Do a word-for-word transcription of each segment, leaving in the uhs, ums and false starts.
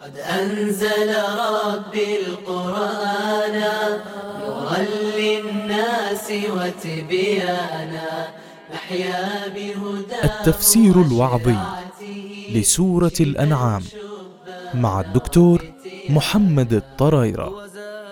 قد أنزل ربي القرآن نورا للناس وتبيانا نحيا بهداه. التفسير الوعظي لسورة الأنعام مع الدكتور محمد الطرايرة.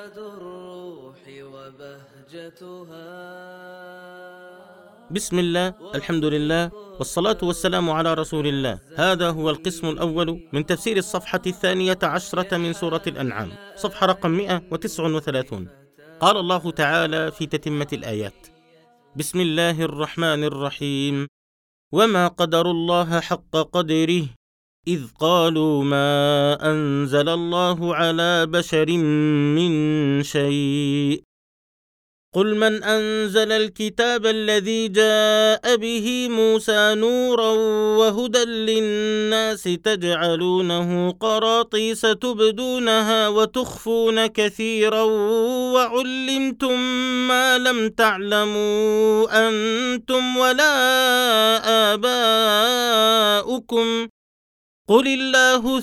بسم الله، الحمد لله، والصلاة والسلام على رسول الله. هذا هو القسم الأول من تفسير الصفحة الثانية عشرة من سورة الأنعام، صفحة رقم مئة وتسعة وثلاثين. قال الله تعالى في تتمة الآيات: بسم الله الرحمن الرحيم: وما قدروا الله حق قدره إذ قالوا ما أنزل الله على بشر من شيء قل من أنزل الكتاب الذي جاء به موسى نورا وهدى للناس تجعلونه قراطيس تبدونها وتخفون كثيرا وعلمتم ما لم تعلموا أنتم ولا آباؤكم قل الله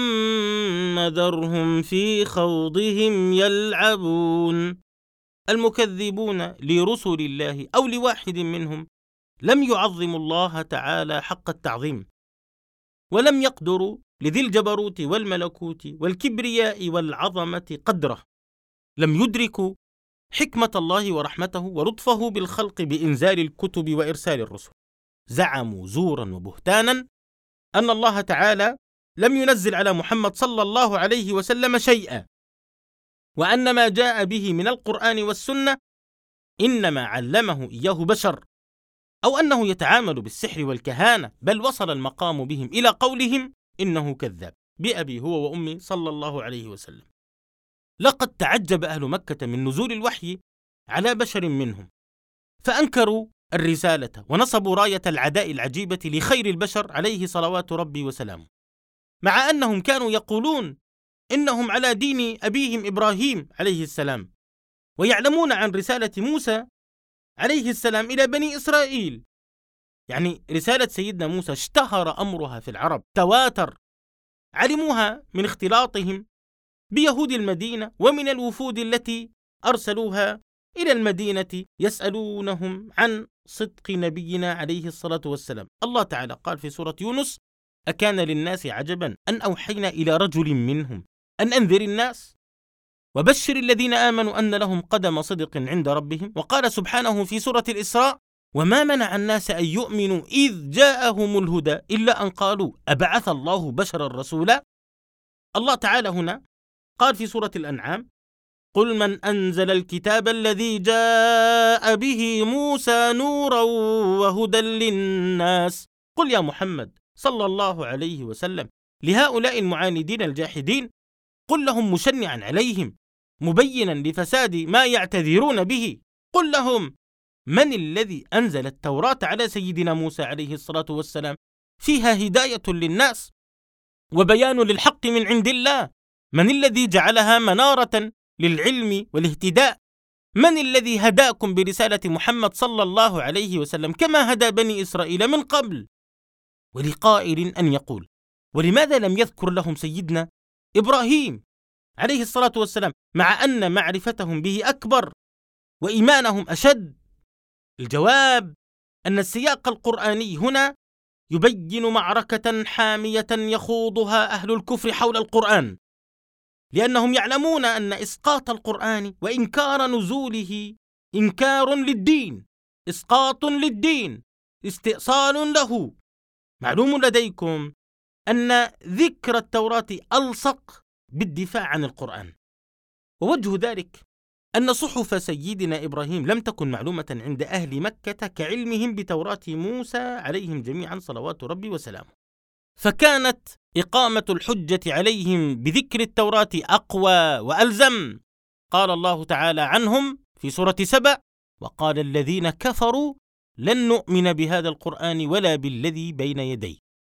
ثم ذرهم في خوضهم يلعبون. المكذبون لرسل الله أو لواحد منهم لم يعظموا الله تعالى حق التعظيم، ولم يقدروا لذي الجبروت والملكوت والكبرياء والعظمة قدره، لم يدركوا حكمة الله ورحمته ولطفه بالخلق بإنزال الكتب وإرسال الرسل. زعموا زورا وبهتانا أن الله تعالى لم ينزل على محمد صلى الله عليه وسلم شيئا، وأن ما جاء به من القرآن والسنة إنما علمه إياه بشر، أو أنه يتعامل بالسحر والكهانة، بل وصل المقام بهم إلى قولهم إنه كذاب بأبي هو وأمي صلى الله عليه وسلم. لقد تعجب أهل مكة من نزول الوحي على بشر منهم، فأنكروا الرسالة ونصبوا راية العداء العجيبة لخير البشر عليه صلوات ربي وسلامه، مع أنهم كانوا يقولون إنهم على دين أبيهم إبراهيم عليه السلام، ويعلمون عن رسالة موسى عليه السلام إلى بني إسرائيل. يعني رسالة سيدنا موسى اشتهر أمرها في العرب، تواتر، علموها من اختلاطهم بيهود المدينة ومن الوفود التي أرسلوها إلى المدينة يسألونهم عن صدق نبينا عليه الصلاة والسلام. الله تعالى قال في سورة يونس: أكان للناس عجبا أن أوحينا إلى رجل منهم أن أنذر الناس وبشر الذين آمنوا أن لهم قدم صدق عند ربهم. وقال سبحانه في سورة الإسراء: وما منع الناس أن يؤمنوا إذ جاءهم الهدى إلا أن قالوا أبعث الله بشرا رسولا. الله تعالى هنا قال في سورة الأنعام: قل من أنزل الكتاب الذي جاء به موسى نورا وهدى للناس. قل يا محمد صلى الله عليه وسلم لهؤلاء المعاندين الجاحدين، قل لهم مشنعا عليهم مبينا لفساد ما يعتذرون به، قل لهم: من الذي أنزل التوراة على سيدنا موسى عليه الصلاة والسلام فيها هداية للناس وبيان للحق من عند الله؟ من الذي جعلها منارة للعلم والاهتداء؟ من الذي هداكم برسالة محمد صلى الله عليه وسلم كما هدى بني إسرائيل من قبل؟ ولقائل أن يقول: ولماذا لم يذكر لهم سيدنا إبراهيم عليه الصلاة والسلام مع أن معرفتهم به أكبر وإيمانهم أشد؟ الجواب أن السياق القرآني هنا يبين معركة حامية يخوضها أهل الكفر حول القرآن، لأنهم يعلمون أن إسقاط القرآن وإنكار نزوله إنكار للدين، إسقاط للدين، استئصال له. معلوم لديكم أن ذكر التوراة ألصق بالدفاع عن القرآن، ووجه ذلك أن صحف سيدنا إبراهيم لم تكن معلومة عند أهل مكة كعلمهم بتوراة موسى عليهم جميعا صلوات ربي وسلامه، فكانت إقامة الحجة عليهم بذكر التوراة أقوى وألزم. قال الله تعالى عنهم في سورة سبأ: وقال الذين كفروا لن نؤمن بهذا القرآن ولا بالذي بين يديه.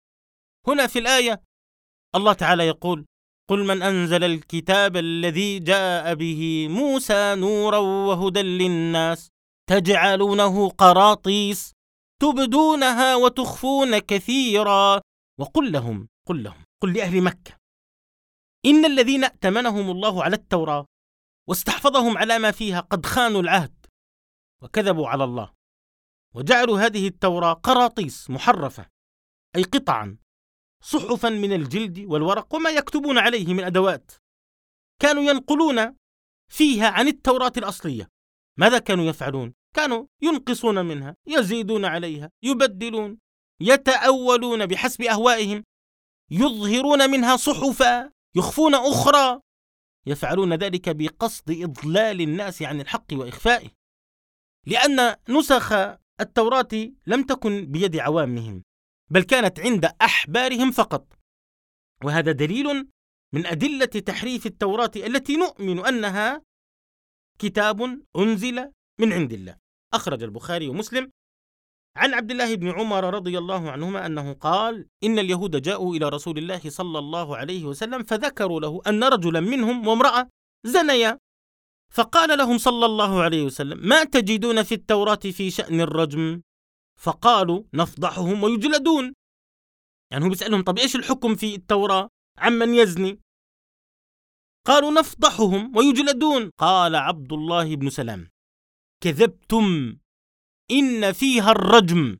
هنا في الآية الله تعالى يقول: قل من أنزل الكتاب الذي جاء به موسى نورا وهدى للناس تجعلونه قراطيس تبدونها وتخفون كثيرا. وقل لهم قل لهم قل لأهل مكة إن الذين ائتمنهم الله على التوراة واستحفظهم على ما فيها قد خانوا العهد وكذبوا على الله، وجعلوا هذه التوراة قراطيس محرفة، أي قطعا، صحفا من الجلد والورق وما يكتبون عليه من أدوات. كانوا ينقلون فيها عن التوراة الأصلية. ماذا كانوا يفعلون؟ كانوا ينقصون منها، يزيدون عليها، يبدلون، يتأولون بحسب أهوائهم، يظهرون منها صحفا، يخفون أخرى. يفعلون ذلك بقصد إضلال الناس عن الحق وإخفائه، لأن نسخ التوراة لم تكن بيد عوامهم، بل كانت عند أحبارهم فقط. وهذا دليل من أدلة تحريف التوراة التي نؤمن أنها كتاب أنزل من عند الله. أخرج البخاري ومسلم عن عبد الله بن عمر رضي الله عنهما أنه قال: إن اليهود جاءوا إلى رسول الله صلى الله عليه وسلم فذكروا له أن رجلا منهم وامرأة زنيا، فقال لهم صلى الله عليه وسلم: ما تجدون في التوراة في شأن الرجم؟ فقالوا: نفضحهم ويجلدون. يعني هو بيسألهم: طب إيش الحكم في التوراة عمن يزني؟ قالوا: نفضحهم ويجلدون. قال عبد الله بن سلام: كذبتم، إن فيها الرجم.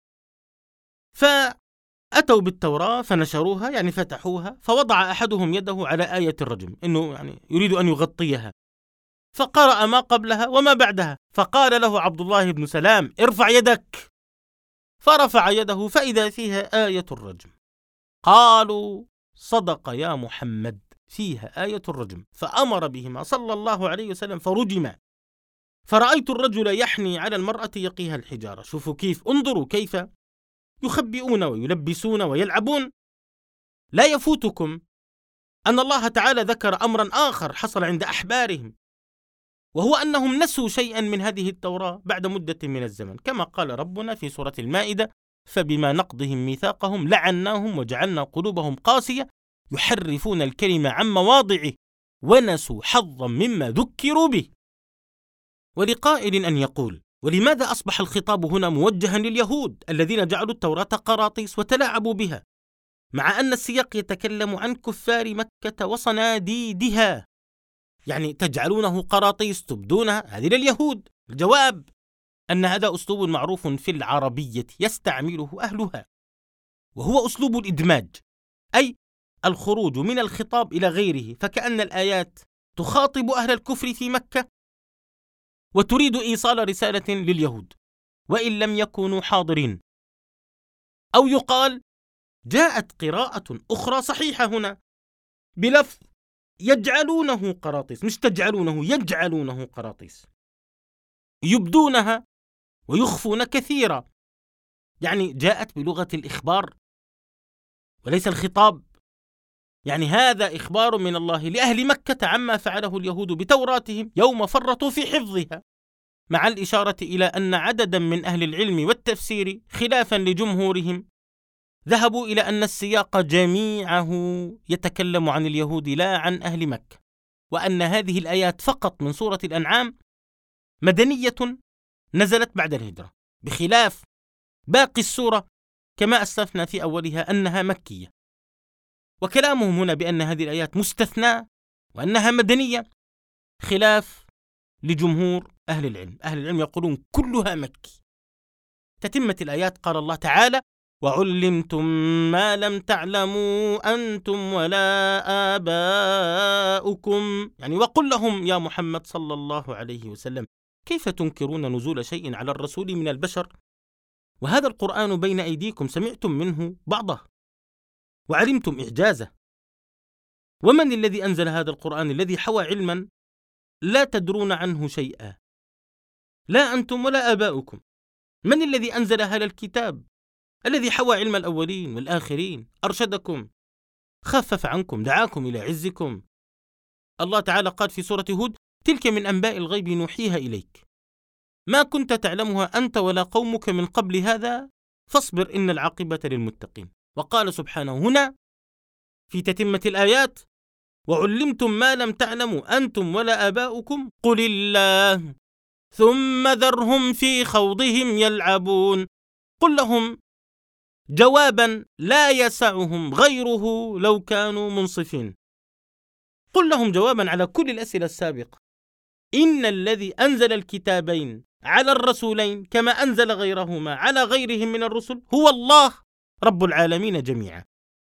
فأتوا بالتوراة فنشروها، يعني فتحوها، فوضع أحدهم يده على آية الرجم، إنه يعني يريد أن يغطيها، فقرأ ما قبلها وما بعدها، فقال له عبد الله بن سلام: ارفع يدك. فرفع يده فإذا فيها آية الرجم. قالوا: صدق يا محمد، فيها آية الرجم. فأمر بهما صلى الله عليه وسلم فرجما. فرأيت الرجل يحني على المرأة يقيها الحجارة. شوفوا كيف، انظروا كيف يخبئون ويلبسون ويلعبون. لا يفوتكم أن الله تعالى ذكر أمرا آخر حصل عند أحبارهم، وهو أنهم نسوا شيئا من هذه التوراة بعد مدة من الزمن، كما قال ربنا في سورة المائدة: فبما نقضهم ميثاقهم لعناهم وجعلنا قلوبهم قاسية يحرفون الكلمة عن مواضعه ونسوا حظا مما ذكروا به. ولقائل أن يقول: ولماذا أصبح الخطاب هنا موجها لليهود الذين جعلوا التوراة قراطيس وتلاعبوا بها، مع أن السياق يتكلم عن كفار مكة وصناديدها؟ يعني تجعلونه قراطيس تبدونها، هذه لليهود. الجواب أن هذا أسلوب معروف في العربية يستعمله أهلها، وهو أسلوب الإدماج، أي الخروج من الخطاب إلى غيره، فكأن الآيات تخاطب أهل الكفر في مكة وتريد إيصال رسالة لليهود وإن لم يكونوا حاضرين. أو يقال: جاءت قراءة أخرى صحيحة هنا بلفظ يجعلونه قراطيس، مش تجعلونه، يجعلونه قراطيس، يبدونها ويخفون كثيرا. يعني جاءت بلغة الإخبار وليس الخطاب. يعني هذا إخبار من الله لأهل مكة عما فعله اليهود بتوراتهم يوم فرطوا في حفظها، مع الإشارة إلى أن عددا من أهل العلم والتفسير خلافا لجمهورهم ذهبوا إلى أن السياق جميعه يتكلم عن اليهود لا عن أهل مكة، وأن هذه الآيات فقط من سورة الأنعام مدنية نزلت بعد الهجرة، بخلاف باقي السورة كما أسلفنا في أولها أنها مكية. وكلامهم هنا بأن هذه الآيات مستثناة وأنها مدنية خلاف لجمهور أهل العلم. أهل العلم يقولون كلها مكي. تتمة الآيات قال الله تعالى: وعلمتم ما لم تعلموا أنتم ولا آباؤكم. يعني وقل لهم يا محمد صلى الله عليه وسلم: كيف تنكرون نزول شيء على الرسول من البشر وهذا القرآن بين أيديكم، سمعتم منه بعضه وعلمتم إعجازه. ومن الذي أنزل هذا القرآن الذي حوى علما لا تدرون عنه شيئا، لا أنتم ولا آباؤكم؟ من الذي أنزل هذا الكتاب الذي حوى علم الأولين والآخرين، أرشدكم، خفف عنكم، دعاكم إلى عزكم؟ الله تعالى قال في سورة هود: تلك من أنباء الغيب نوحيها إليك ما كنت تعلمها أنت ولا قومك من قبل هذا فاصبر إن العاقبة للمتقين. وقال سبحانه هنا في تتمة الآيات: وعلمتم ما لم تعلموا أنتم ولا آباؤكم قل الله ثم ذرهم في خوضهم يلعبون. قل لهم جوابا لا يسعهم غيره لو كانوا منصفين. قل لهم جوابا على كل الأسئلة السابقة: إن الذي أنزل الكتابين على الرسولين كما أنزل غيرهما على غيرهم من الرسل هو الله رب العالمين جميعا.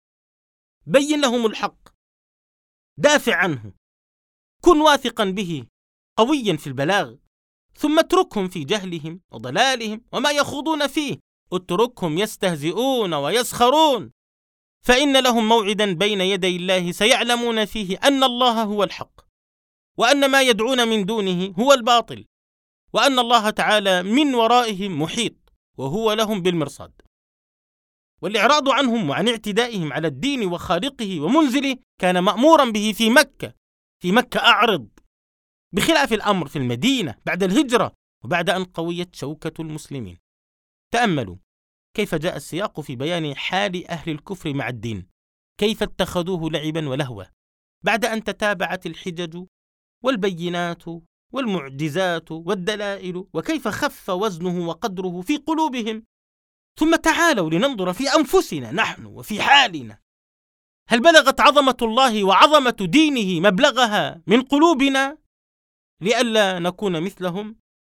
بين لهم الحق، دافع عنه، كن واثقا به، قويا في البلاغ، ثم اتركهم في جهلهم وضلالهم وما يخوضون فيه، اتركهم يستهزئون ويسخرون، فإن لهم موعدا بين يدي الله سيعلمون فيه أن الله هو الحق، وأن ما يدعون من دونه هو الباطل، وأن الله تعالى من ورائهم محيط وهو لهم بالمرصاد. والإعراض عنهم وعن اعتدائهم على الدين وخالقه ومنزله كان مأمورا به في مكة. في مكة أعرض، بخلاف الأمر في المدينة بعد الهجرة وبعد أن قويت شوكة المسلمين. تأملوا كيف جاء السياق في بيان حال أهل الكفر مع الدين، كيف اتخذوه لعبا ولهوا، بعد أن تتابعت الحجج والبينات والمعجزات والدلائل، وكيف خف وزنه وقدره في قلوبهم. ثم تعالوا لننظر في أنفسنا نحن وفي حالنا، هل بلغت عظمة الله وعظمة دينه مبلغها من قلوبنا لئلا نكون مثلهم؟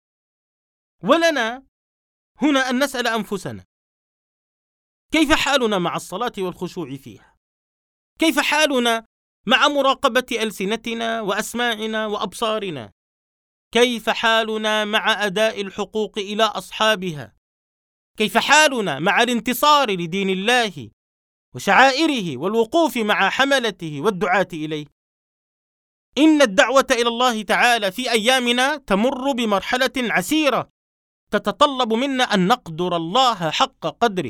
ولنا هنا أن نسأل أنفسنا: كيف حالنا مع الصلاة والخشوع فيها؟ كيف حالنا مع مراقبة ألسنتنا وأسماعنا وأبصارنا؟ كيف حالنا مع أداء الحقوق إلى أصحابها؟ كيف حالنا مع الانتصار لدين الله وشعائره والوقوف مع حملته والدعاة إليه؟ إن الدعوة إلى الله تعالى في أيامنا تمر بمرحلة عسيرة تتطلب منا أن نقدر الله حق قدره،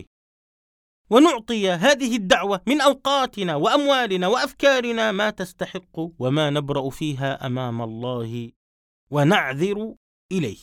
ونعطي هذه الدعوة من أوقاتنا وأموالنا وأفكارنا ما تستحق، وما نبرأ فيها أمام الله ونعذر إليه.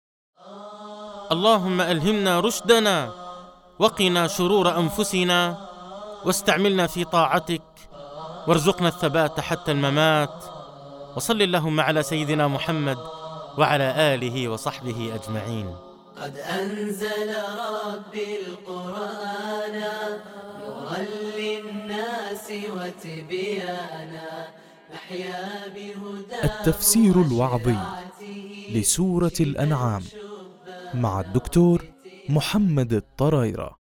اللهم ألهمنا رشدنا، وقنا شرور أنفسنا، واستعملنا في طاعتك، وارزقنا الثبات حتى الممات. وصل اللهم على سيدنا محمد وعلى آله وصحبه أجمعين. قد أنزل ربي القرآن نورا للناس وتبيانا نحيا بهداه. التفسير الوعظي لسورة الأنعام مع الدكتور محمد الطرايرة.